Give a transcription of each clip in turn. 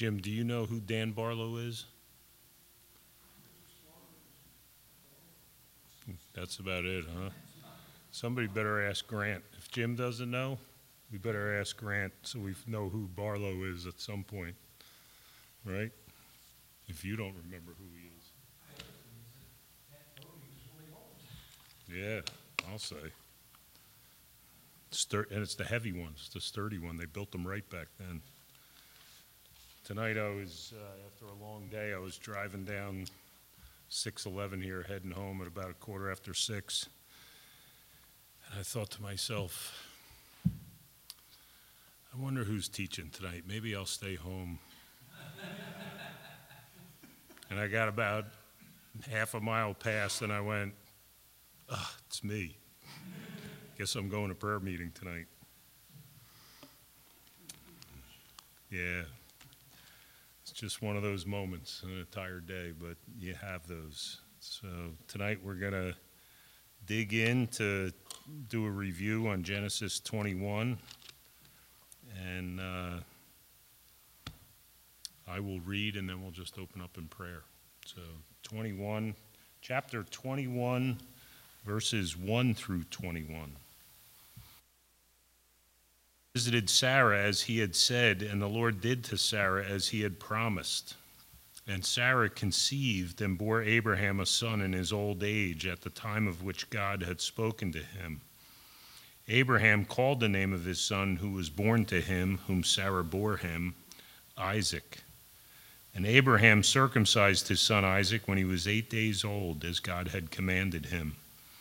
Jim, do you know who Dan Barlow is? That's about it, huh? Somebody better ask Grant. If Jim doesn't know, we better ask Grant so we know who Barlow is at some point, right? If you don't remember who he is. Yeah, I'll say. And it's the heavy ones, the sturdy one. They built them right back then. Tonight I was, after a long day, I was driving down 611 here, heading home at about 6:15. And I thought to myself, I wonder who's teaching tonight. Maybe I'll stay home. And I got about half a mile past and I went, it's me. Guess I'm going to prayer meeting tonight. Yeah. It's just one of those moments in a tired day, but you have those. So tonight we're going to dig in to do a review on Genesis 21. And I will read and then we'll just open up in prayer. So chapter 21, verses 1 through 21. Visited Sarah as he had said, and the Lord did to Sarah as he had promised. And Sarah conceived and bore Abraham a son in his old age at the time of which God had spoken to him. Abraham called the name of his son who was born to him, whom Sarah bore him, Isaac. And Abraham circumcised his son Isaac when he was 8 days old, as God had commanded him.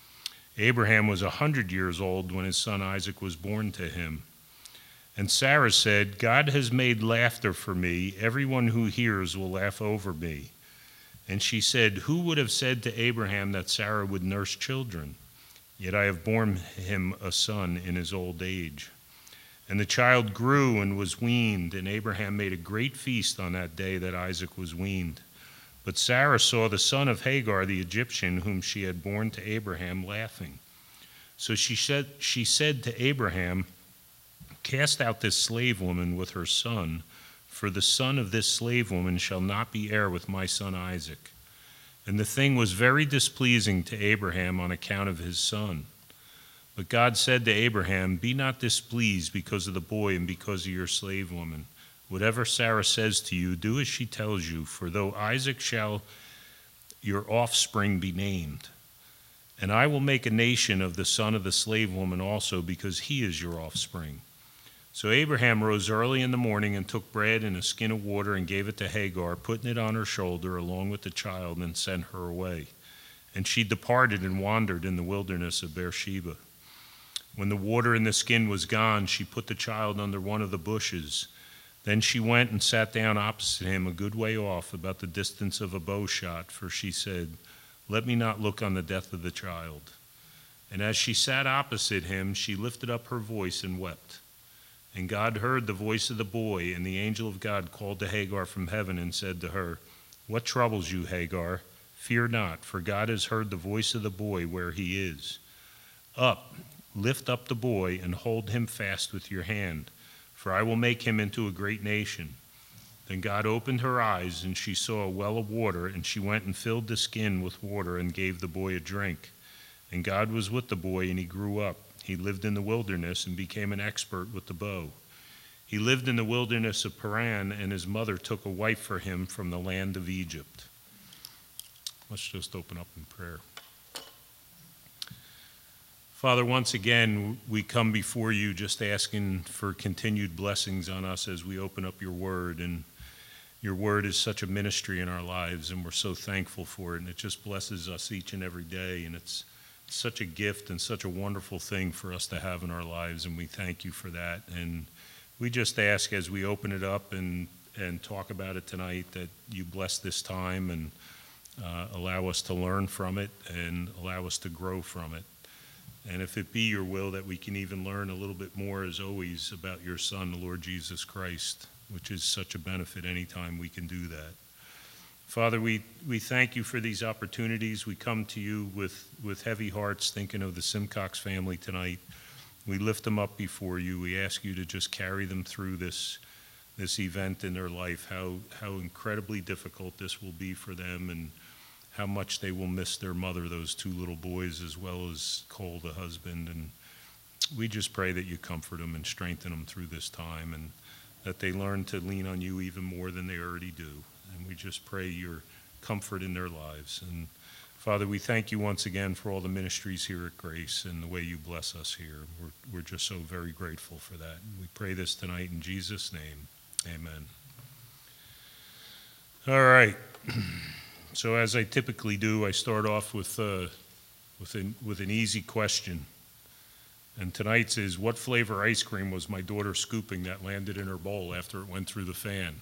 Abraham was 100 years old when his son Isaac was born to him. And Sarah said, God has made laughter for me. Everyone who hears will laugh over me. And she said, who would have said to Abraham that Sarah would nurse children? Yet I have borne him a son in his old age. And the child grew and was weaned, and Abraham made a great feast on that day that Isaac was weaned. But Sarah saw the son of Hagar, the Egyptian, whom she had borne to Abraham, laughing. So she said to Abraham, cast out this slave woman with her son, for the son of this slave woman shall not be heir with my son Isaac. And the thing was very displeasing to Abraham on account of his son. But God said to Abraham, be not displeased because of the boy and because of your slave woman. Whatever Sarah says to you, do as she tells you, for though Isaac shall your offspring be named. And I will make a nation of the son of the slave woman also, because he is your offspring. So Abraham rose early in the morning and took bread and a skin of water and gave it to Hagar, putting it on her shoulder along with the child, and sent her away. And she departed and wandered in the wilderness of Beersheba. When the water in the skin was gone, she put the child under one of the bushes. Then she went and sat down opposite him a good way off, about the distance of a bow shot, for she said, let me not look on the death of the child. And as she sat opposite him, she lifted up her voice and wept. And God heard the voice of the boy, and the angel of God called to Hagar from heaven and said to her, what troubles you, Hagar? Fear not, for God has heard the voice of the boy where he is. Up, lift up the boy, and hold him fast with your hand, for I will make him into a great nation. Then God opened her eyes, and she saw a well of water, and she went and filled the skin with water and gave the boy a drink. And God was with the boy, and he grew up. He lived in the wilderness and became an expert with the bow. He lived in the wilderness of Paran, and his mother took a wife for him from the land of Egypt. Let's just open up in prayer. Father, once again, we come before you just asking for continued blessings on us as we open up your word. And your word is such a ministry in our lives, and we're so thankful for it. And it just blesses us each and every day. And it's such a gift and such a wonderful thing for us to have in our lives, and we thank you for that. And we just ask as we open it up and talk about it tonight that you bless this time and allow us to learn from it and allow us to grow from it. And if it be your will that we can even learn a little bit more, as always, about your Son, the Lord Jesus Christ, which is such a benefit anytime we can do that. Father, we thank you for these opportunities. We come to you with heavy hearts, thinking of the Simcox family tonight. We lift them up before you. We ask you to just carry them through this this event in their life, how incredibly difficult this will be for them, and how much they will miss their mother, those two little boys, as well as Cole, the husband. And we just pray that you comfort them and strengthen them through this time, and that they learn to lean on you even more than they already do. And we just pray your comfort in their lives. And Father, we thank you once again for all the ministries here at Grace and the way you bless us here. We're just so very grateful for that. And we pray this tonight in Jesus' name. Amen. All right. So as I typically do, I start off with an easy question. And tonight's is, what flavor ice cream was my daughter scooping that landed in her bowl after it went through the fan?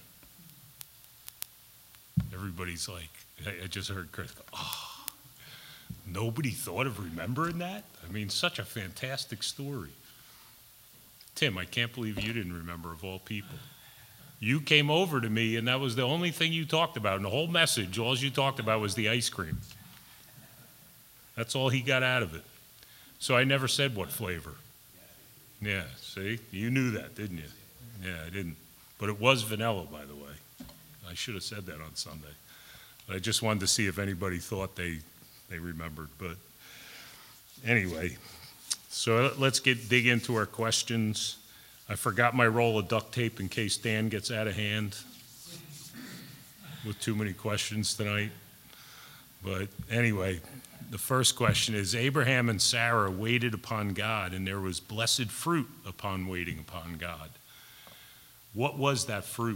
Everybody's like, I just heard Chris go, oh, nobody thought of remembering that? I mean, such a fantastic story. Tim, I can't believe you didn't remember, of all people. You came over to me, and that was the only thing you talked about. In the whole message, all you talked about was the ice cream. That's all he got out of it. So I never said what flavor. Yeah, see? You knew that, didn't you? Yeah, I didn't. But it was vanilla, by the way. I should have said that on Sunday. But I just wanted to see if anybody thought they remembered. But anyway, so let's dig into our questions. I forgot my roll of duct tape in case Dan gets out of hand with too many questions tonight. But anyway, the first question is, Abraham and Sarah waited upon God, and there was blessed fruit upon waiting upon God. What was that fruit?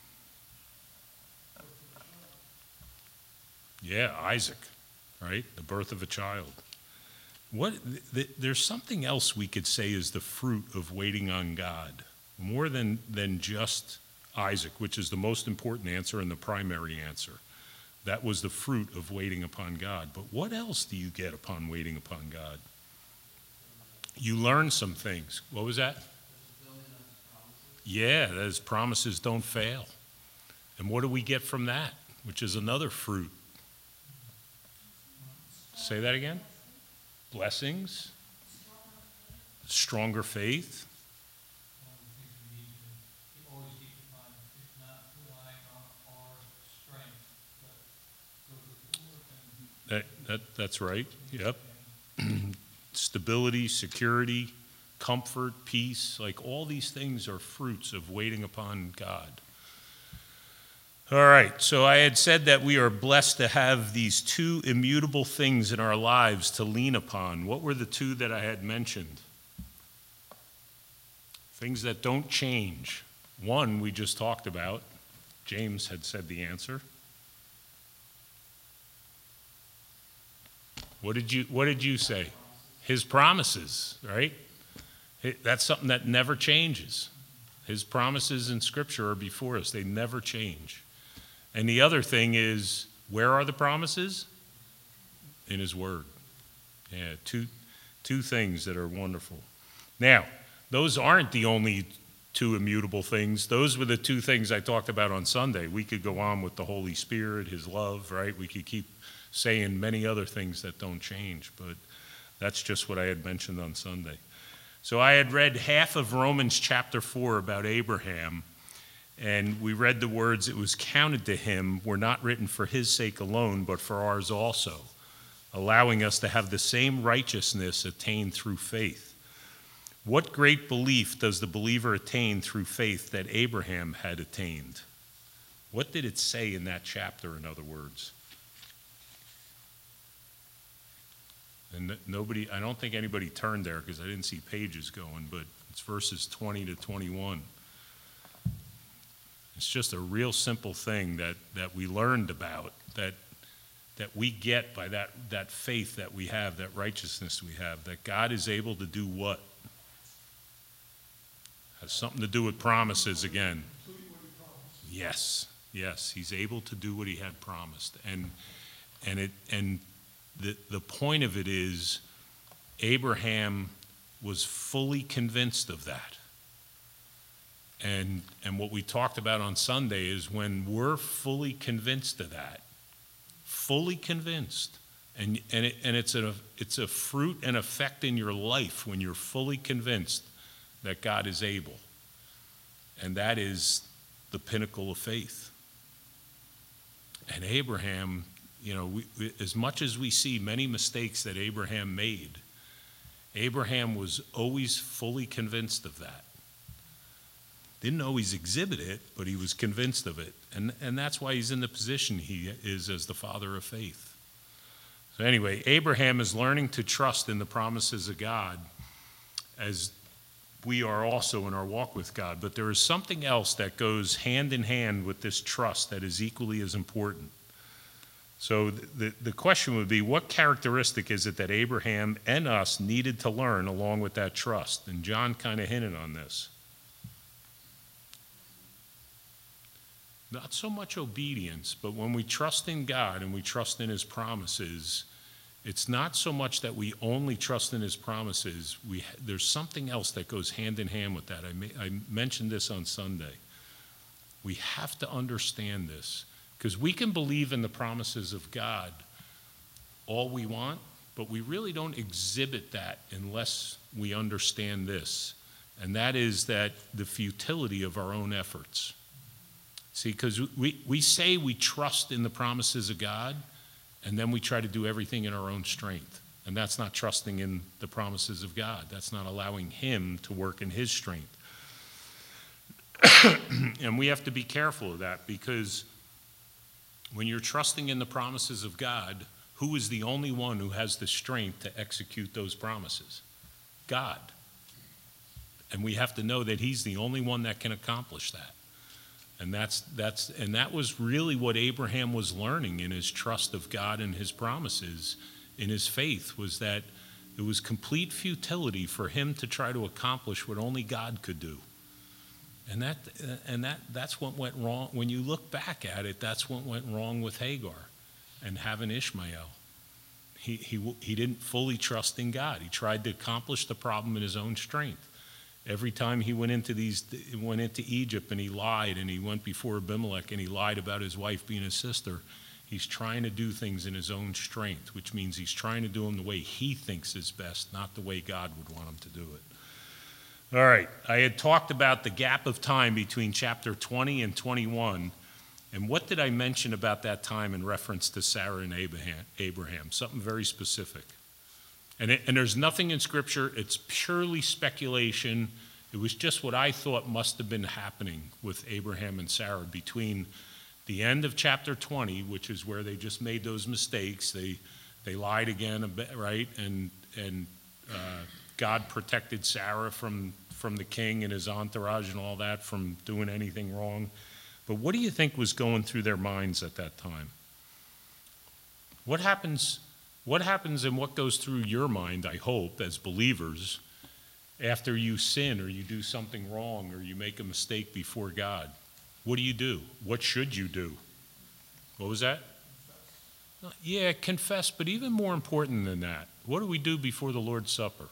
Yeah, Isaac, right? The birth of a child. There's something else we could say is the fruit of waiting on God, more than just Isaac, which is the most important answer and the primary answer. That was the fruit of waiting upon God. But what else do you get upon waiting upon God? You learn some things. What was that? Yeah, that his promises don't fail. And what do we get from that? Which is another fruit. Say that again? Blessings, stronger faith. That's right. Yep. Stability, security, comfort, peace, like all these things are fruits of waiting upon God. All right, so I had said that we are blessed to have these two immutable things in our lives to lean upon. What were the two that I had mentioned? Things that don't change. One we just talked about. James had said the answer. What did you say? His promises, right? That's something that never changes. His promises in Scripture are before us. They never change. And the other thing is, where are the promises? In his word. Yeah, two things that are wonderful. Now, those aren't the only two immutable things. Those were the two things I talked about on Sunday. We could go on with the Holy Spirit, his love, right? We could keep saying many other things that don't change, but that's just what I had mentioned on Sunday. So I had read half of Romans chapter 4 about Abraham, and we read the words, it was counted to him, were not written for his sake alone, but for ours also, allowing us to have the same righteousness attained through faith. What great belief does the believer attain through faith that Abraham had attained? What did it say in that chapter, in other words? And nobody, I don't think anybody turned there because I didn't see pages going, but it's verses 20 to 21. It's just a real simple thing that we learned about, that we get by that faith that we have, that righteousness we have, that God is able to do what? Has something to do with promises again. Yes, he's able to do what he had promised. And the point of it is, Abraham was fully convinced of that. And what we talked about on Sunday is when we're fully convinced of that, fully convinced, and it's a fruit and effect in your life when you're fully convinced that God is able. And that is the pinnacle of faith. And Abraham, as much as we see many mistakes that Abraham made, Abraham was always fully convinced of that. Didn't always exhibit it, but he was convinced of it. And that's why he's in the position he is as the father of faith. So anyway, Abraham is learning to trust in the promises of God as we are also in our walk with God. But there is something else that goes hand in hand with this trust that is equally as important. So the question would be, what characteristic is it that Abraham and us needed to learn along with that trust? And John kind of hinted on this. Not so much obedience, but when we trust in God and we trust in his promises, it's not so much that we only trust in his promises. There's something else that goes hand in hand with that. I mentioned this on Sunday. We have to understand this, because we can believe in the promises of God all we want, but we really don't exhibit that unless we understand this, and that is that the futility of our own efforts. See, because we say we trust in the promises of God, and then we try to do everything in our own strength. And that's not trusting in the promises of God. That's not allowing him to work in his strength. And we have to be careful of that, because when you're trusting in the promises of God, who is the only one who has the strength to execute those promises? God. And we have to know that he's the only one that can accomplish that. And that was really what Abraham was learning in his trust of God and his promises, in his faith, was that it was complete futility for him to try to accomplish what only God could do. And that's what went wrong. When you look back at it, that's what went wrong with Hagar and having Ishmael. He didn't fully trust in God. He tried to accomplish the problem in his own strength. Every time he went into Egypt and he lied, and he went before Abimelech and he lied about his wife being his sister, he's trying to do things in his own strength, which means he's trying to do them the way he thinks is best, not the way God would want him to do it. All right, I had talked about the gap of time between chapter 20 and 21, and what did I mention about that time in reference to Sarah and Abraham? Something very specific. And there's nothing in Scripture. It's purely speculation. It was just what I thought must have been happening with Abraham and Sarah between the end of chapter 20, which is where they just made those mistakes. They lied again a bit, right? And God protected Sarah from the king and his entourage and all that from doing anything wrong. But what do you think was going through their minds at that time? What happens and what goes through your mind, I hope, as believers, after you sin or you do something wrong or you make a mistake before God? What do? What should you do? What was that? Yeah, confess, but even more important than that, what do we do before the Lord's Supper?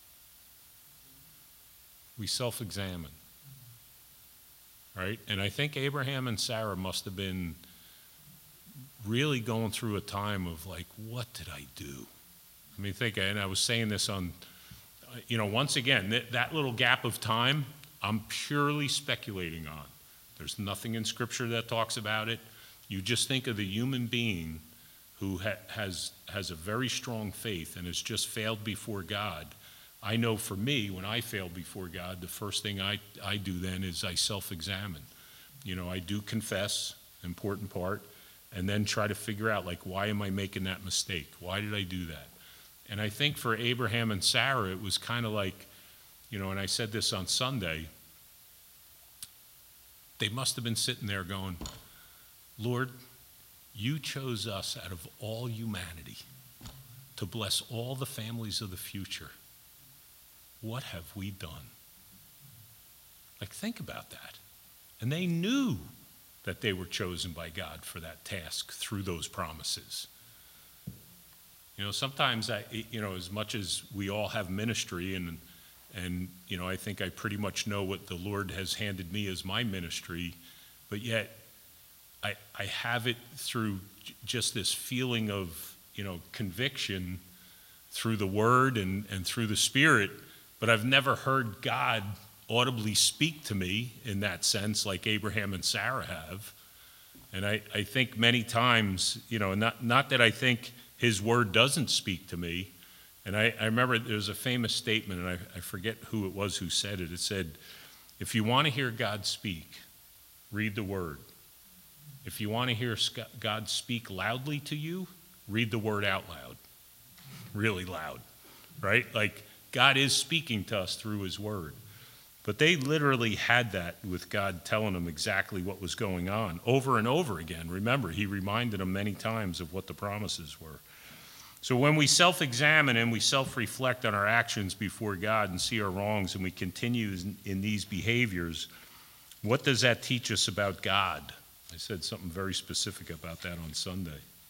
We self-examine, right? And I think Abraham and Sarah must have been really going through a time of like, what did I do? I mean, and I was saying this on, once again, that little gap of time, I'm purely speculating on. There's nothing in Scripture that talks about it. You just think of the human being who has a very strong faith and has just failed before God. I know for me, when I fail before God, the first thing I do then is I self-examine. I do confess, important part, and then try to figure out, like, why am I making that mistake? Why did I do that? And I think for Abraham and Sarah, it was kind of like, and I said this on Sunday, they must have been sitting there going, Lord, you chose us out of all humanity to bless all the families of the future. What have we done? Like, think about that. And they knew that they were chosen by God for that task through those promises. Sometimes as much as we all have ministry and I think I pretty much know what the Lord has handed me as my ministry, but yet I have it through just this feeling of, conviction through the Word and through the Spirit, but I've never heard God audibly speak to me in that sense, like Abraham and Sarah have. And I think many times, not that I think his word doesn't speak to me. And I remember there's a famous statement, and I forget who it was who said it. It said, if you want to hear God speak, read the word. If you want to hear God speak loudly to you, read the word out loud, really loud, right? Like God is speaking to us through his word. But they literally had that with God telling them exactly what was going on over and over again. Remember, he reminded them many times of what the promises were. So when we self-examine and we self-reflect on our actions before God and see our wrongs and we continue in these behaviors, what does that teach us about God? I said something very specific about that on Sunday.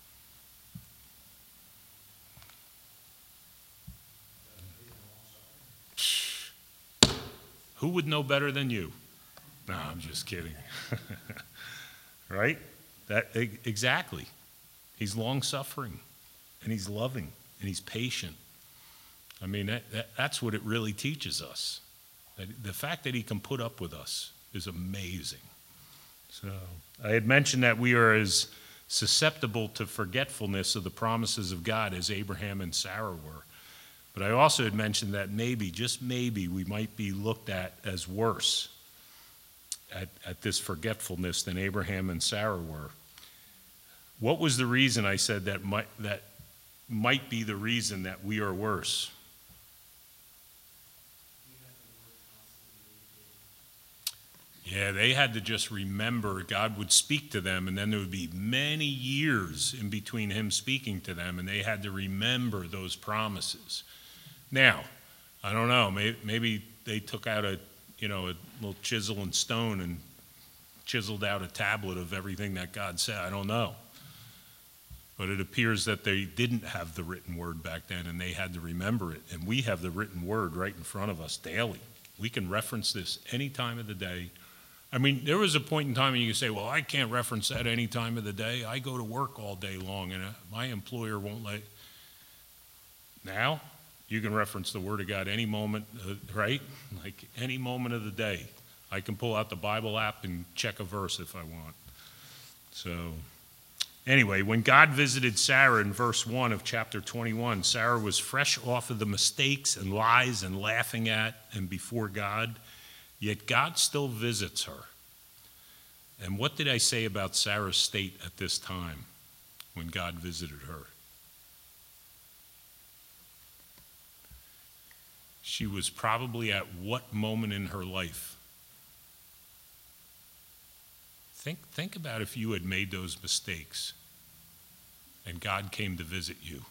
Who would know better than you? No, I'm just kidding. Right? Exactly. He's long-suffering, and he's loving, and he's patient. I mean, that's what it really teaches us. The fact that he can put up with us is amazing. So I had mentioned that we are as susceptible to forgetfulness of the promises of God as Abraham and Sarah were. But I also had mentioned that maybe, just maybe, we might be looked at as worse at this forgetfulness than Abraham and Sarah were. What was the reason I said that might be the reason that we are worse? Yeah, they had to just remember God would speak to them, and then there would be many years in between him speaking to them, and they had to remember those promises. Now, I don't know, maybe they took out a little chisel and stone and chiseled out a tablet of everything that God said. I don't know. But it appears that they didn't have the written word back then, and they had to remember it. And we have the written word right in front of us daily. We can reference this any time of the day. I mean, there was a point in time when you could say, well, I can't reference that any time of the day. I go to work all day long, and my employer won't let. Now, you can reference the Word of God any moment, right? Like any moment of the day. I can pull out the Bible app and check a verse if I want. So, anyway, when God visited Sarah in verse 1 of chapter 21, Sarah was fresh off of the mistakes and lies and laughing at and before God. Yet God still visits her. And what did I say about Sarah's state at this time when God visited her? She was probably at what moment in her life? Think about if you had made those mistakes and God came to visit you.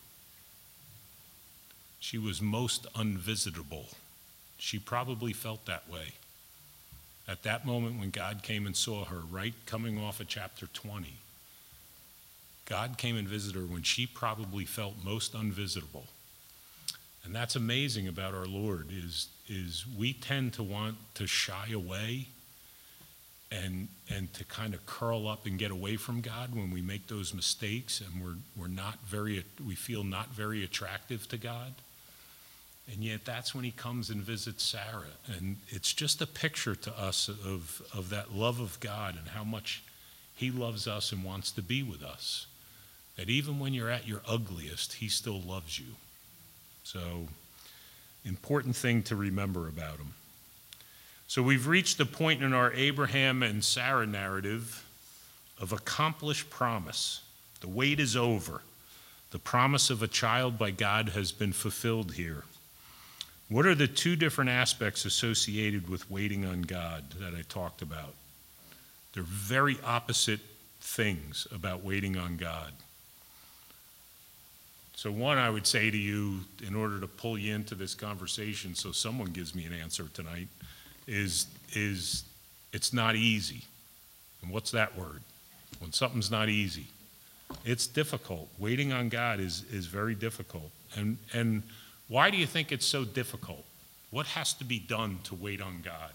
She was most unvisitable. She probably felt that way. At that moment when God came and saw her, right coming off of chapter 20, God came and visited her when she probably felt most unvisitable. And that's amazing about our Lord is we tend to want to shy away and to kind of curl up and get away from God when we make those mistakes and we feel not very attractive to God. And yet that's when he comes and visits Sarah. And it's just a picture to us of that love of God and how much he loves us and wants to be with us. That even when you're at your ugliest, he still loves you. So, important thing to remember about him. So we've reached the point in our Abraham and Sarah narrative of accomplished promise. The wait is over. The promise of a child by God has been fulfilled here. What are the two different aspects associated with waiting on God that I talked about? They're very opposite things about waiting on God. So one, I would say to you, in order to pull you into this conversation so someone gives me an answer tonight, is it's not easy. And what's that word? When something's not easy. It's difficult. Waiting on God is very difficult. And why do you think it's so difficult? What has to be done to wait on God?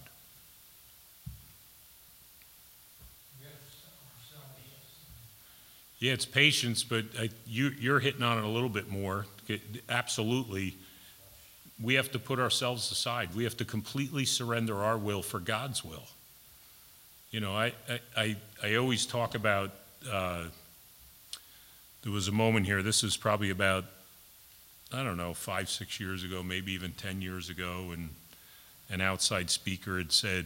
Yeah, it's patience, but you're hitting on it a little bit more. Absolutely. we have to put ourselves aside. We have to completely surrender our will for God's will. You know, I always talk about, there was a moment here, this is probably about, I don't know, 5, 6 years ago, maybe even 10 years ago, and an outside speaker had said,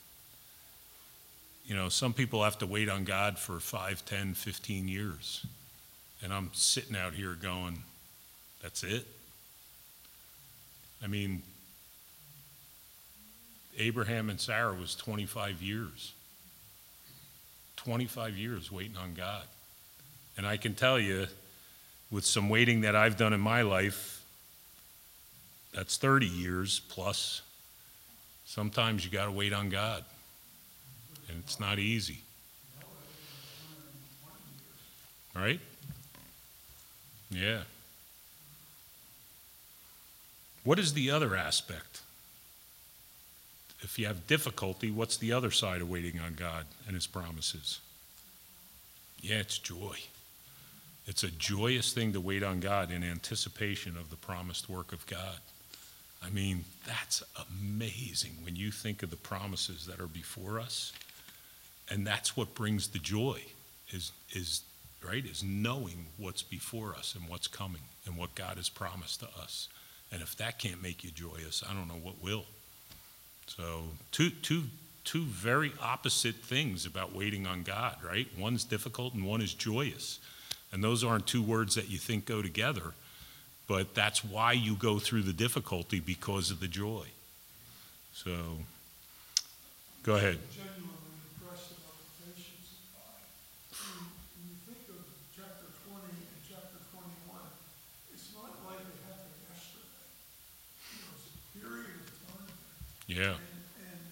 you know, some people have to wait on God for 5, 10, 15 years. And I'm sitting out here going, that's it? I mean, Abraham and Sarah was 25 years. 25 years waiting on God. And I can tell you, with some waiting that I've done in my life, that's 30 years plus. Sometimes you got to wait on God. And it's not easy. Right? Yeah. What is the other aspect? If you have difficulty, what's the other side of waiting on God and His promises? Yeah, it's joy. It's a joyous thing to wait on God in anticipation of the promised work of God. I mean, that's amazing when you think of the promises that are before us. And that's what brings the joy, is knowing what's before us and what's coming and what God has promised to us. And if that can't make you joyous, I don't know what will. So two very opposite things about waiting on God, right? One's difficult and one is joyous. And those aren't two words that you think go together, but that's why you go through the difficulty, because of the joy. So, go ahead. Genuinely impressed about the patience of God. When you think of chapter 20 and chapter 21, it's not like it happened yesterday. You know, it's a period of time. Yeah. And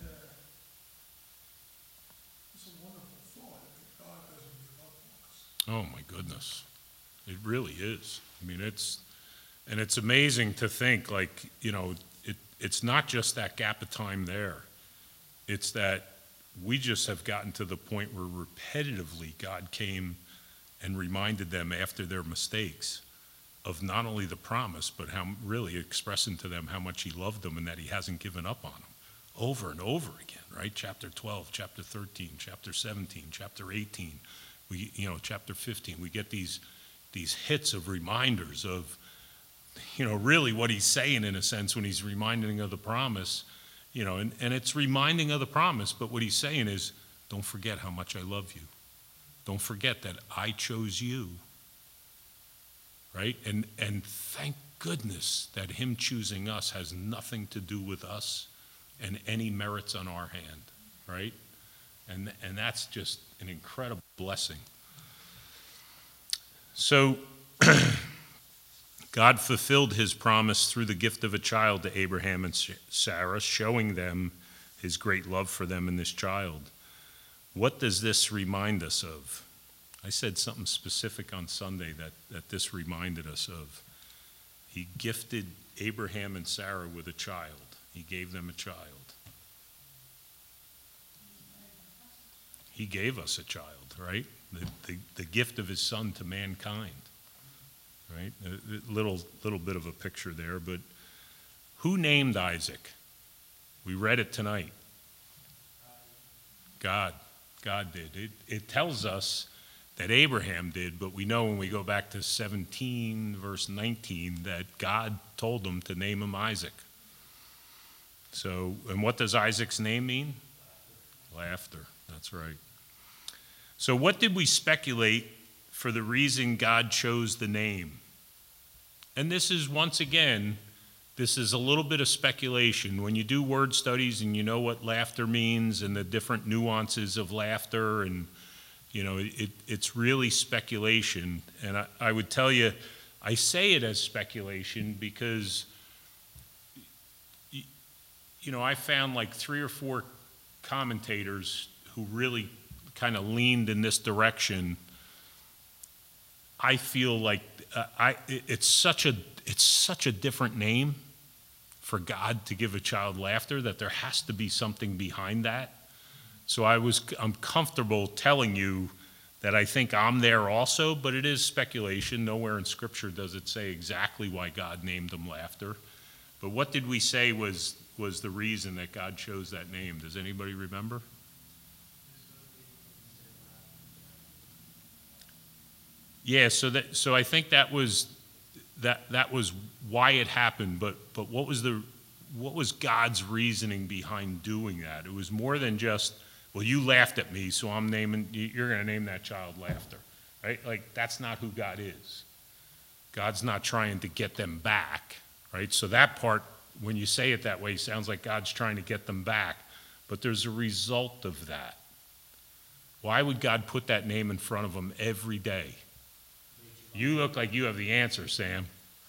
it's a wonderful thought that God doesn't give up on us. Oh my goodness. It really is. I mean, it's amazing to think, like, you know, it's not just that gap of time there. It's that we just have gotten to the point where repetitively God came and reminded them after their mistakes of not only the promise, but how really expressing to them how much He loved them and that He hasn't given up on them over and over again, right? Chapter 12, chapter 13, chapter 17, chapter 18, chapter 15. We get these hits of reminders of, you know, really what He's saying in a sense when He's reminding of the promise, you know, and it's reminding of the promise, but what He's saying is, don't forget how much I love you. Don't forget that I chose you, right? And thank goodness that Him choosing us has nothing to do with us and any merits on our hand, right? And that's just an incredible blessing. So God fulfilled His promise through the gift of a child to Abraham and Sarah, showing them His great love for them in this child. What does this remind us of? I said something specific on Sunday that this reminded us of. He gifted Abraham and Sarah with a child. He gave them a child. He gave us a child, right? The gift of His Son to mankind. Right? A little bit of a picture there, but who named Isaac? We read it tonight. God did. It tells us that Abraham did, but we know when we go back to 17, verse 19, that God told him to name him Isaac. So, and what does Isaac's name mean? Laughter. That's right. So what did we speculate for the reason God chose the name? And this is, once again, this is a little bit of speculation. When you do word studies and you know what laughter means and the different nuances of laughter, and, you know, it's really speculation. And I would tell you, I say it as speculation because, you know, I found like 3 or 4 commentators who really kind of leaned in this direction. I feel like it's such a different name for God to give a child laughter that there has to be something behind that. So I'm comfortable telling you that I think I'm there also, but it is speculation. Nowhere in Scripture does it say exactly why God named them laughter. But what did we say was the reason that God chose that name? Does anybody remember? Yeah, so I think that was why it happened. But what was God's reasoning behind doing that? It was more than just, well, you laughed at me, so you're going to name that child Laughter, right? Like, that's not who God is. God's not trying to get them back, right? So that part, when you say it that way, sounds like God's trying to get them back. But there's a result of that. Why would God put that name in front of them every day? You look like you have the answer, Sam.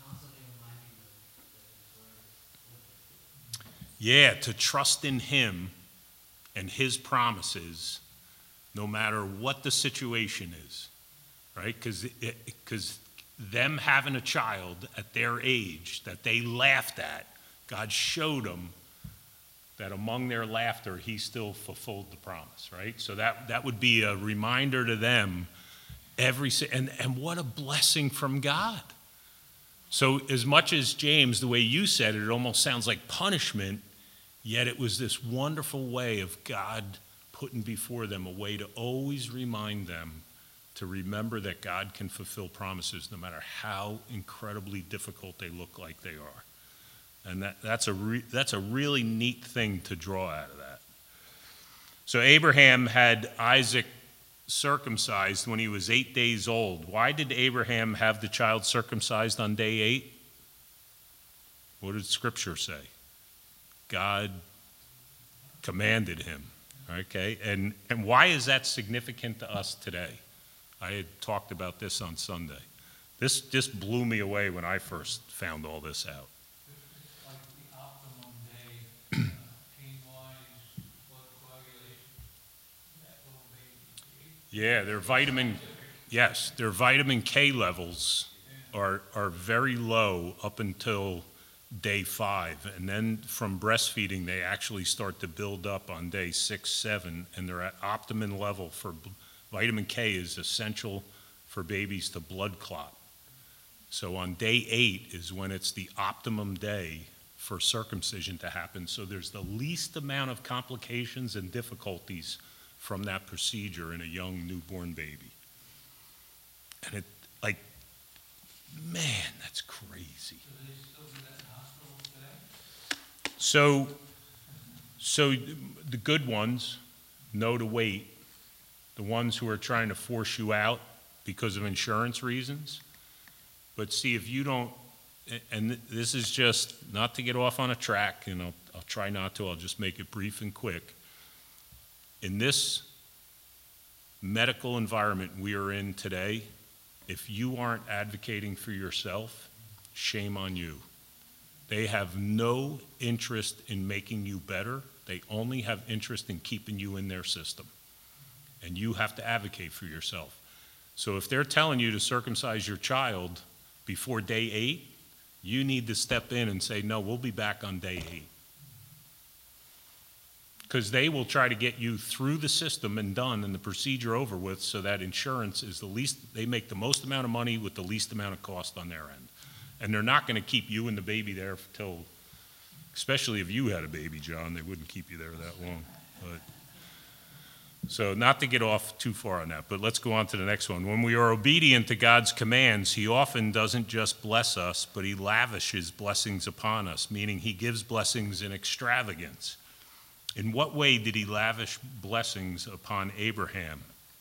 Yeah, to trust in him and his promises, no matter what the situation is, right? Because them having a child at their age that they laughed at, God showed them that among their laughter, he still fulfilled the promise, right? So that would be a reminder to them and what a blessing from God. So as much as James, the way you said it, it almost sounds like punishment, yet it was this wonderful way of God putting before them a way to always remind them to remember that God can fulfill promises no matter how incredibly difficult they look like they are. And that's a really neat thing to draw out of that. So Abraham had Isaac circumcised when he was 8 days old. Why did Abraham have the child circumcised on day 8? What did Scripture say? God commanded him. Okay, and why is that significant to us today? I had talked about this on Sunday. This just blew me away when I first found all this out. It's like the optimum day, pain-wise, blood coagulation, that little baby. Yeah, their vitamin K levels are very low up until day 5, and then from breastfeeding they actually start to build up on day 6, 7, and they're at optimum level for vitamin K is essential for babies to blood clot. So on day 8 is when it's the optimum day for circumcision to happen. So there's the least amount of complications and difficulties from that procedure in a young newborn baby. And man, that's crazy. Do they still do that in hospitals today? So the good ones know to wait. The ones who are trying to force you out because of insurance reasons. But see, if you don't, and this is just not to get off on a track, I'll try not to, I'll just make it brief and quick. In this medical environment we are in today, if you aren't advocating for yourself, shame on you. They have no interest in making you better. They only have interest in keeping you in their system. And you have to advocate for yourself. So if they're telling you to circumcise your child before day 8, you need to step in and say, no, we'll be back on day 8. Because they will try to get you through the system and done and the procedure over with so that insurance is they make the most amount of money with the least amount of cost on their end. And they're not going to keep you and the baby there till, especially if you had a baby, John, they wouldn't keep you there that long. So not to get off too far on that, but let's go on to the next one. When we are obedient to God's commands, he often doesn't just bless us, but he lavishes blessings upon us, meaning he gives blessings in extravagance. In what way did he lavish blessings upon Abraham?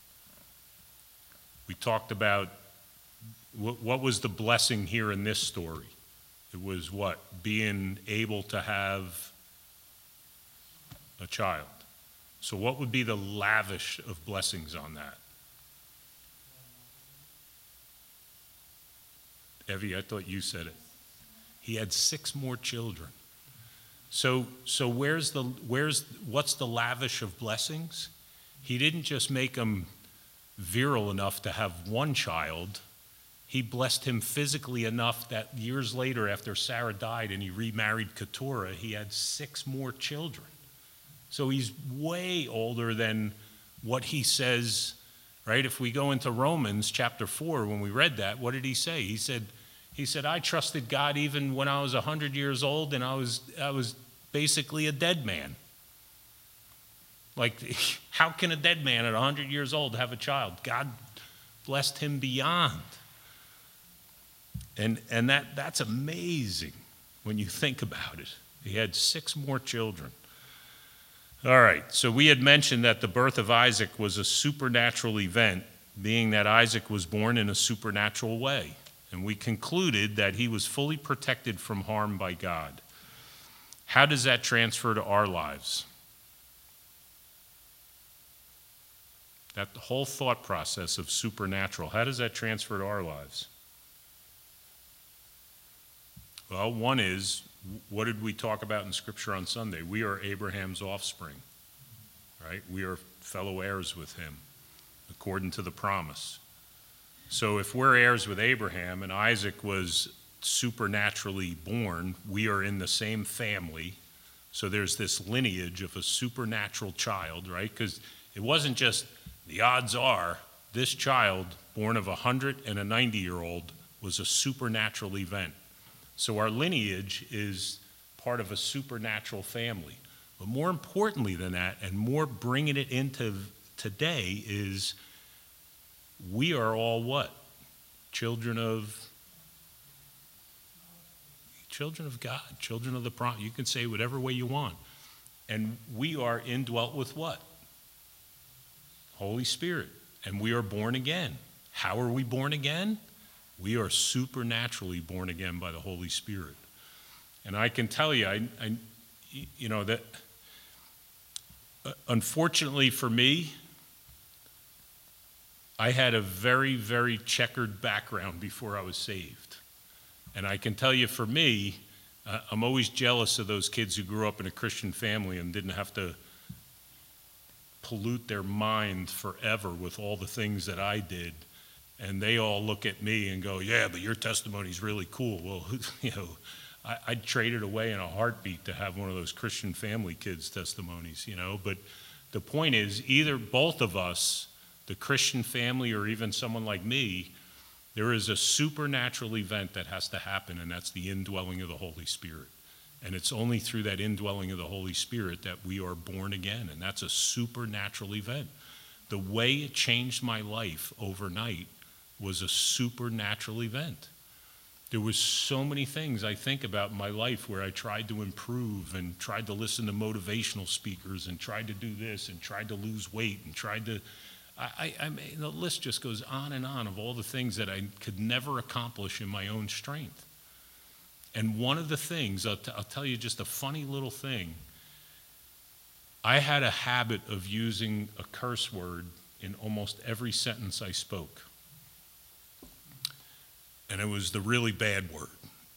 We talked about what was the blessing here in this story? It was what? Being able to have a child. So what would be the lavish of blessings on that? Evie, I thought you said it. He had 6 more children. So what's the lavish of blessings? He didn't just make them virile enough to have 1 child. He blessed him physically enough that years later, after Sarah died and he remarried Keturah, he had 6 more children. So he's way older than what he says, right? If we go into Romans chapter 4, when we read that, what did he say? He said, He said, I trusted God even when I was 100 years old and I was basically a dead man. Like, how can a dead man at 100 years old have a child? God blessed him beyond. And that's amazing when you think about it. He had 6 more children. All right, so we had mentioned that the birth of Isaac was a supernatural event, being that Isaac was born in a supernatural way. And we concluded that he was fully protected from harm by God. How does that transfer to our lives? That whole thought process of supernatural, how does that transfer to our lives? Well, one is, what did we talk about in Scripture on Sunday? We are Abraham's offspring, right? We are fellow heirs with him, according to the promise. So if we're heirs with Abraham and Isaac was supernaturally born, we are in the same family. So there's this lineage of a supernatural child, right? Because it wasn't just, the odds are, this child, born of 100 and a 90-year-old, was a supernatural event. So our lineage is part of a supernatural family. But more importantly than that, and more bringing it into today, is we are all what? Children of God, children of the promise. You can say whatever way you want. And we are indwelt with what? Holy Spirit. And we are born again. How are we born again? We are supernaturally born again by the Holy Spirit. And I can tell you, that unfortunately for me, I had a very, very checkered background before I was saved. And I can tell you, for me, I'm always jealous of those kids who grew up in a Christian family and didn't have to pollute their mind forever with all the things that I did. And they all look at me and go, yeah, but your testimony's really cool. Well, I'd trade it away in a heartbeat to have one of those Christian family kids' testimonies, But the point is, either both of us, the Christian family or even someone like me, there is a supernatural event that has to happen, and that's the indwelling of the Holy Spirit. And it's only through that indwelling of the Holy Spirit that we are born again, and that's a supernatural event. The way it changed my life overnight was a supernatural event. There was so many things I think about in my life where I tried to improve and tried to listen to motivational speakers and tried to do this and tried to lose weight and tried to, I mean, the list just goes on and on of all the things that I could never accomplish in my own strength. And one of the things, I'll tell you just a funny little thing, I had a habit of using a curse word in almost every sentence I spoke. And it was the really bad word.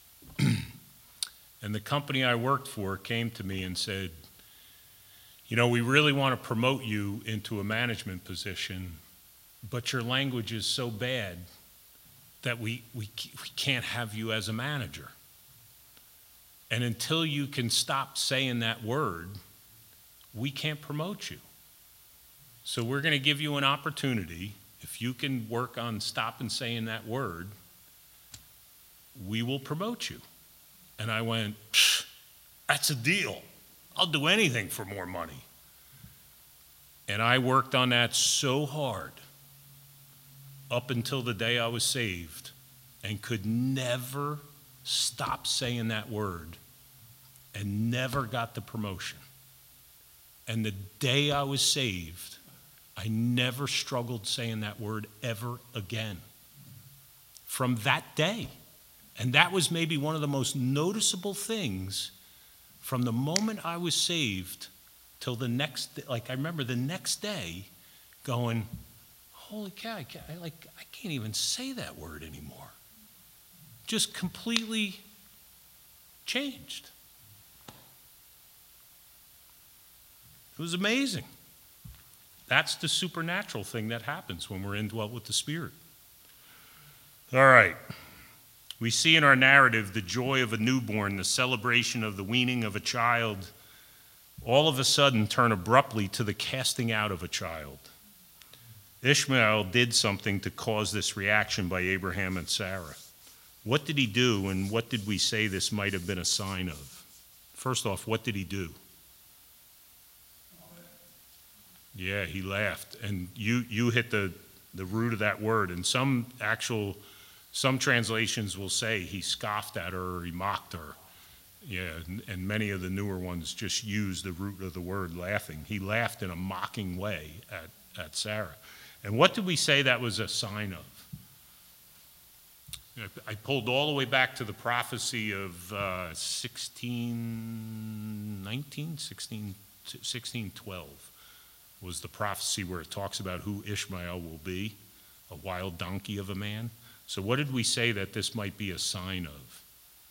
And the company I worked for came to me and said, we really want to promote you into a management position, but your language is so bad that we can't have you as a manager. And until you can stop saying that word, we can't promote you. So we're going to give you an opportunity. If you can work on stopping saying that word, we will promote you. And I went, that's a deal. I'll do anything for more money. And I worked on that so hard up until the day I was saved and could never stop saying that word and never got the promotion. And the day I was saved, I never struggled saying that word ever again. From that day. And that was maybe one of the most noticeable things from the moment I was saved till the next day. Like, I remember the next day going, holy cow, I can't even say that word anymore. Just completely changed. It was amazing. That's the supernatural thing that happens when we're indwelt with the Spirit. All right. We see in our narrative the joy of a newborn, the celebration of the weaning of a child, all of a sudden turn abruptly to the casting out of a child. Ishmael did something to cause this reaction by Abraham and Sarah. What did he do, and what did we say this might have been a sign of? First off, what did he do? Yeah, he laughed. And you hit the root of that word. And some translations will say he scoffed at her or he mocked her. Yeah, and many of the newer ones just use the root of the word laughing. He laughed in a mocking way at Sarah. And what did we say that was a sign of? I pulled all the way back to the prophecy of 1612 was the prophecy where it talks about who Ishmael will be, a wild donkey of a man. So what did we say that this might be a sign of?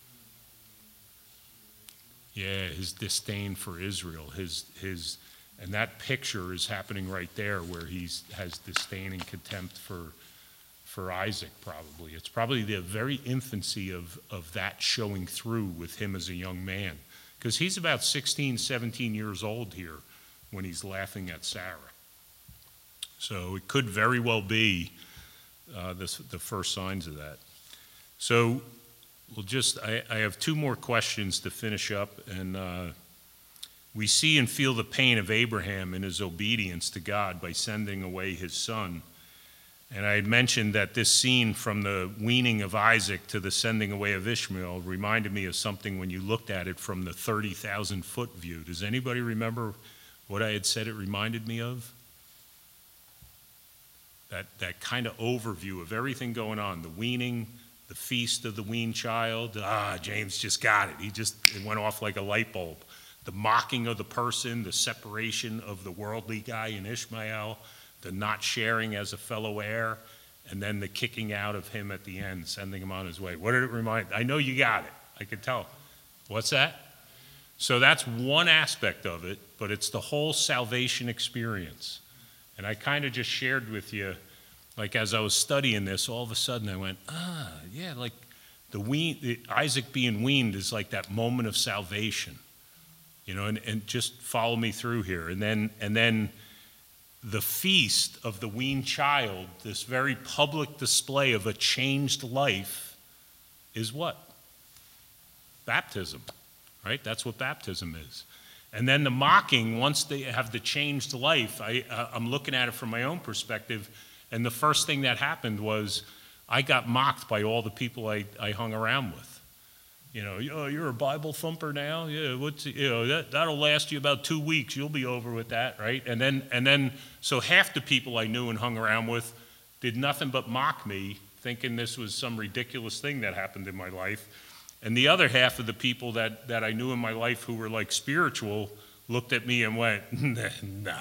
Yeah, his disdain for Israel, and that picture is happening right there where he has disdain and contempt for Isaac, probably. It's probably the very infancy of that showing through with him as a young man, because he's about 16, 17 years old here when he's laughing at Sarah. So it could very well be the first signs of that. So I have two more questions to finish up, and we see and feel the pain of Abraham in his obedience to God by sending away his son. And I had mentioned that this scene from the weaning of Isaac to the sending away of Ishmael reminded me of something when you looked at it from the 30,000-foot view. Does anybody remember what I had said it reminded me of? That kind of overview of everything going on, the weaning, the feast of the weaned child. James just got it. It went off like a light bulb. The mocking of the person, the separation of the worldly guy in Ishmael, the not sharing as a fellow heir, and then the kicking out of him at the end, sending him on his way. What did it remind? I know you got it. I could tell. What's that? So that's one aspect of it, but it's the whole salvation experience. And I kind of just shared with you, like as I was studying this, all of a sudden I went, yeah, like Isaac being weaned is like that moment of salvation, and just follow me through here. And then the feast of the weaned child, this very public display of a changed life, is what? Baptism, right? That's what baptism is. And then the mocking, once they have the changed life, I'm looking at it from my own perspective, and the first thing that happened was I got mocked by all the people I hung around with. You're a Bible thumper now? Yeah, that'll last you about 2 weeks. You'll be over with that, right? And then, so half the people I knew and hung around with did nothing but mock me, thinking this was some ridiculous thing that happened in my life. And the other half of the people that I knew in my life who were like spiritual looked at me and went, no,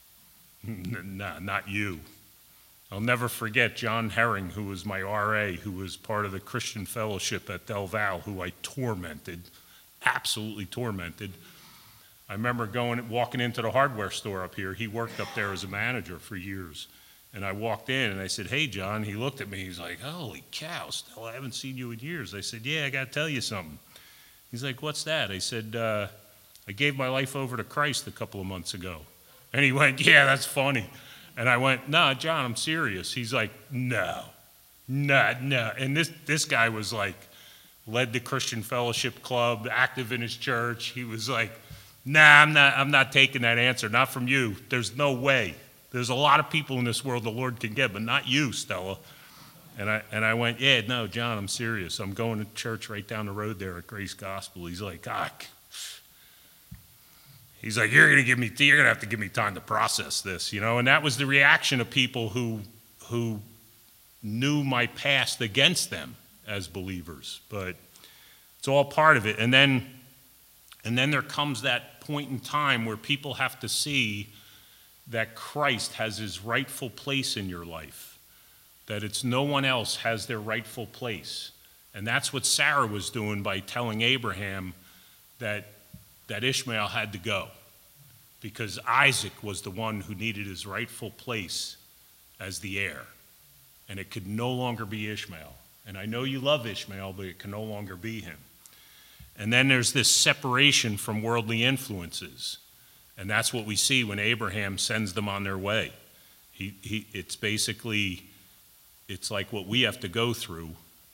not you. I'll never forget John Herring, who was my RA, who was part of the Christian fellowship at Del Val, who I tormented, absolutely tormented. I remember walking into the hardware store up here. He worked up there as a manager for years. And I walked in and I said, hey, John. He looked at me. He's like, holy cow, Stella, I haven't seen you in years. I said, yeah, I got to tell you something. He's like, what's that? I said, I gave my life over to Christ a couple of months ago. And he went, yeah, that's funny. And I went, no, John, I'm serious. He's like, no. And this guy was like, led the Christian Fellowship Club, active in his church. He was like, nah, I'm not taking that answer, not from you. There's no way. There's a lot of people in this world the Lord can get, but not you, Stella. And I went, yeah, no, John, I'm serious. I'm going to church right down the road there at Grace Gospel. He's like, He's like, you're gonna have to give me time to process this, And that was the reaction of people who knew my past against them as believers. But it's all part of it. And then there comes that point in time where people have to see that Christ has his rightful place in your life, that it's no one else has their rightful place. And that's what Sarah was doing by telling Abraham that Ishmael had to go, because Isaac was the one who needed his rightful place as the heir, and it could no longer be Ishmael. And I know you love Ishmael, but it can no longer be him. And then there's this separation from worldly influences, and that's what we see when Abraham sends them on their way. It's like what we have to go through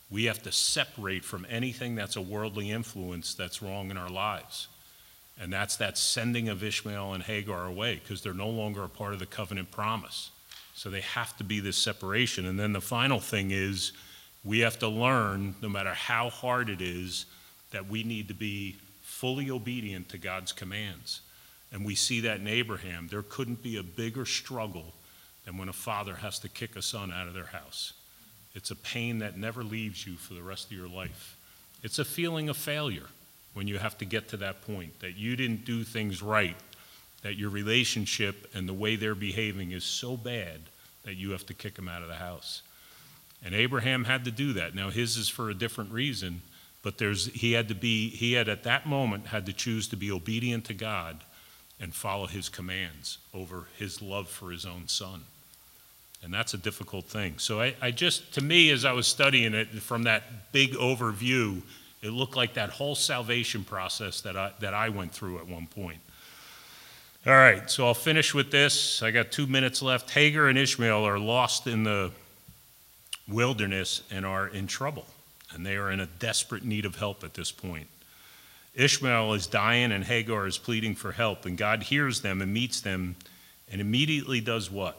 We have to separate from anything that's a worldly influence that's wrong in our lives. And that's that sending of Ishmael and Hagar away, because they're no longer a part of the covenant promise. So they have to be this separation. And then the final thing is, we have to learn, no matter how hard it is, that we need to be fully obedient to God's commands. And we see that in Abraham. There couldn't be a bigger struggle than when a father has to kick a son out of their house. It's a pain that never leaves you for the rest of your life. It's a feeling of failure when you have to get to that point, that you didn't do things right, that your relationship and the way they're behaving is so bad that you have to kick them out of the house. And Abraham had to do that. Now his is for a different reason, but he had at that moment had to choose to be obedient to God and follow his commands over his love for his own son. And that's a difficult thing. So I just, to me, as I was studying it from that big overview, it looked like that whole salvation process that I went through at one point. All right, so I'll finish with this. I got 2 minutes left. Hagar and Ishmael are lost in the wilderness and are in trouble, and they are in a desperate need of help at this point. Ishmael is dying and Hagar is pleading for help, and God hears them and meets them and immediately does what?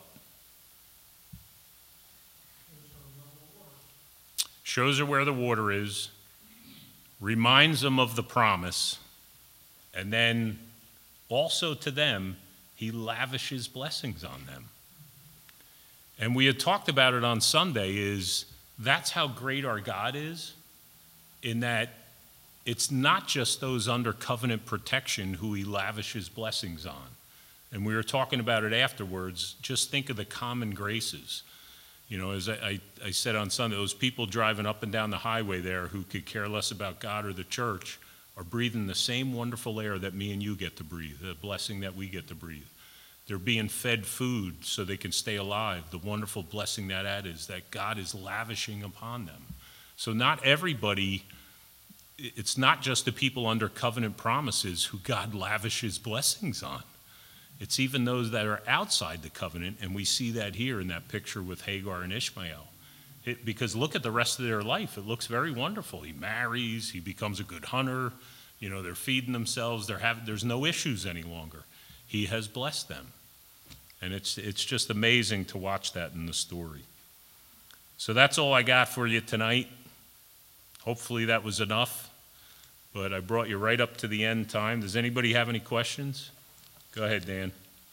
Shows her where the water is, reminds them of the promise, and then also to them, he lavishes blessings on them. And we had talked about it on Sunday, that's how great our God is, in that it's not just those under covenant protection who he lavishes blessings on. And we were talking about it afterwards. Just think of the common graces. You know, as I said on Sunday, those people driving up and down the highway there who could care less about God or the church are breathing the same wonderful air that me and you get to breathe, the blessing that we get to breathe. They're being fed food so they can stay alive. The wonderful blessing that is that God is lavishing upon them. So not everybody, it's not just the people under covenant promises who God lavishes blessings on. It's even those that are outside the covenant, and we see that here in that picture with Hagar and Ishmael. Because look at the rest of their life. It looks very wonderful. He marries, he becomes a good hunter, you know, they're feeding themselves, there's no issues any longer. He has blessed them. And it's just amazing to watch that in the story. So that's all I got for you tonight. Hopefully that was enough, but I brought you right up to the end time. Does anybody have any questions? Go ahead, Dan.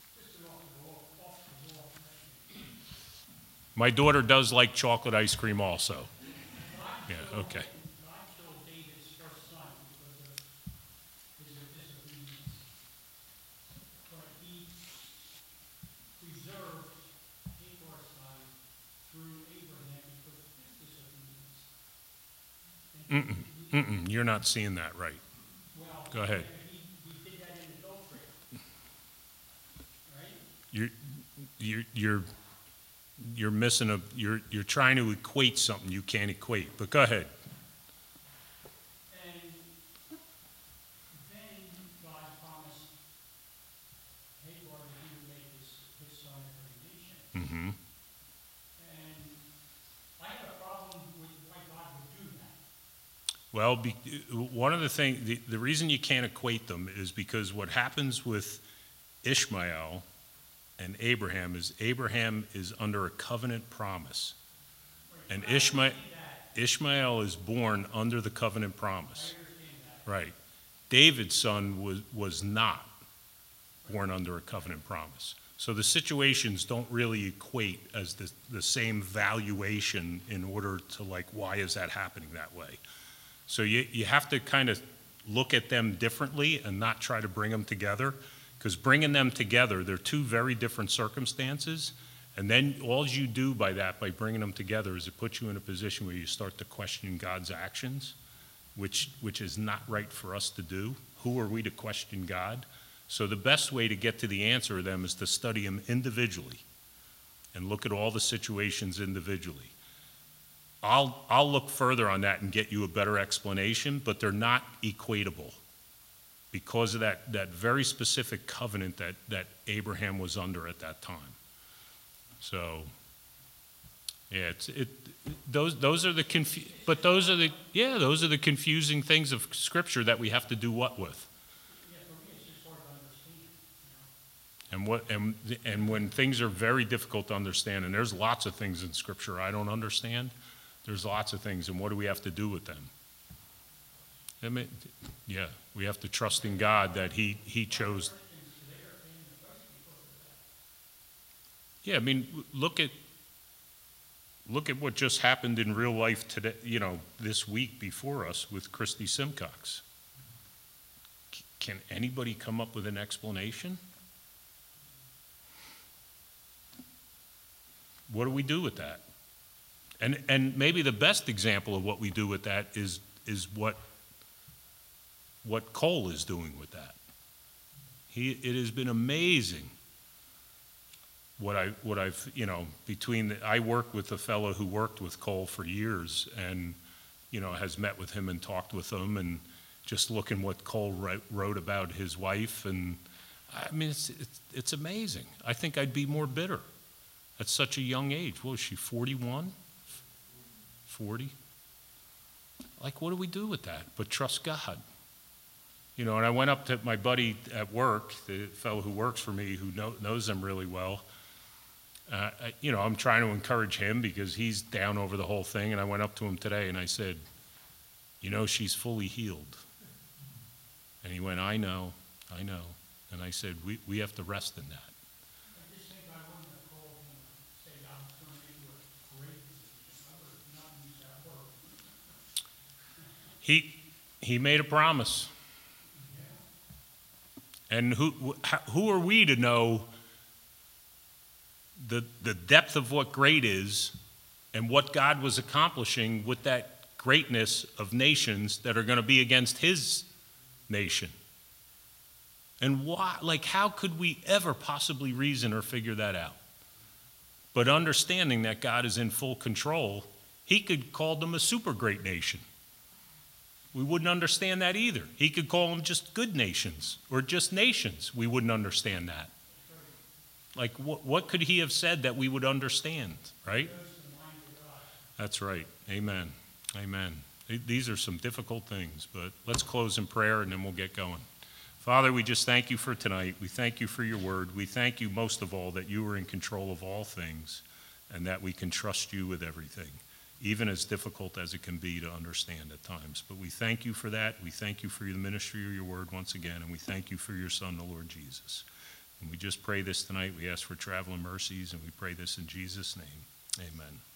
My daughter does like chocolate ice cream also. Yeah, okay. God killed David's first son because of his disobedience. But he preserved Hagar's life through Abraham because of his disobedience. You're not seeing that right. Well, Go ahead. he did that in adultery, right? You're missing you're trying to equate something you can't equate, but go ahead. And then God promised Hagar that he would make his son a great nation. And I have a problem with why God would do that. Well, one of the things, the reason you can't equate them is because what happens with Ishmael and Abraham is under a covenant promise. And Ishmael is born under the covenant promise. Right. David's son was not born under a covenant promise. So the situations don't really equate as the same valuation in order to, like, why is that happening that way? So you have to kind of look at them differently and not try to bring them together, because bringing them together, they're two very different circumstances, and then all you do by bringing them together is it puts you in a position where you start to question God's actions, which is not right for us to do. Who are we to question God? So the best way to get to the answer of them is to study them individually and look at all the situations individually. I'll look further on that and get you a better explanation, but they're not equatable because of that very specific covenant that Abraham was under at that time. So, Yeah, those are the those are the confusing things of Scripture that we have to do what with. Yeah, for me, it's just hard to understand, you know? And when things are very difficult to understand, and there's lots of things in Scripture I don't understand, there's lots of things, and what do we have to do with them? I mean, yeah, we have to trust in God that He chose. Yeah, I mean, look at what just happened in real life today, this week before us with Christy Simcox. Can anybody come up with an explanation? What do we do with that? And maybe the best example of what we do with that is what Cole is doing with that. It has been amazing what I've I work with a fellow who worked with Cole for years and has met with him and talked with him, and just looking what Cole wrote about his wife, and I mean it's amazing. I think I'd be more bitter at such a young age. What was she, 41? 40? Like, what do we do with that but trust God? And I went up to my buddy at work, the fellow who works for me, who knows them really well. I'm trying to encourage him because he's down over the whole thing. And I went up to him today and I said, she's fully healed. And he went, I know. And I said, we have to rest in that. I just think I wouldn't have called him and said, I'm going to make you a great physician. I would have not used that word. He made a promise. And who are we to know the depth of what great is and what God was accomplishing with that greatness of nations that are going to be against his nation? And why, how could we ever possibly reason or figure that out? But understanding that God is in full control, he could call them a super great nation. We wouldn't understand that either. He could call them just good nations or just nations. We wouldn't understand that. What could he have said that we would understand, right? That's right. Amen. These are some difficult things, but let's close in prayer and then we'll get going. Father, we just thank you for tonight. We thank you for your word. We thank you most of all that you are in control of all things and that we can trust you with everything, even as difficult as it can be to understand at times. But we thank you for that. We thank you for the ministry of your word once again, and we thank you for your Son, the Lord Jesus. And we just pray this tonight. We ask for traveling mercies, and we pray this in Jesus' name. Amen.